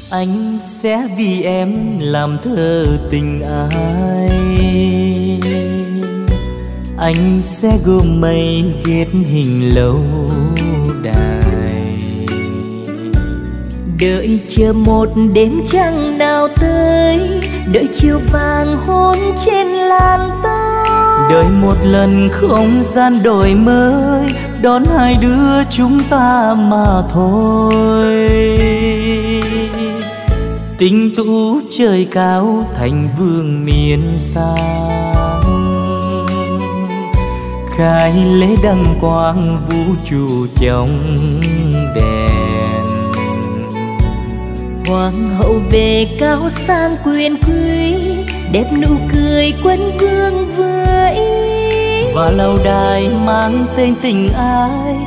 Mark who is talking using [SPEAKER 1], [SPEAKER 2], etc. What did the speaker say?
[SPEAKER 1] Anh sẽ vì em làm thơ tình ai, anh sẽ gom mây ghét hình lâu đài.
[SPEAKER 2] Đợi chờ một đêm trăng nào tới, đợi chiều vàng hôn trên làn tóc.
[SPEAKER 1] Đợi một lần không gian đổi mới, đón hai đứa chúng ta mà thôi. Tình tú trời cao thành vương miền sang, khai lễ đăng quang vũ trụ trong đèn.
[SPEAKER 2] Hoàng hậu về cao sang quyền quý, đẹp nụ cười quân vương với.
[SPEAKER 1] Và lâu đài mang tên tình ai,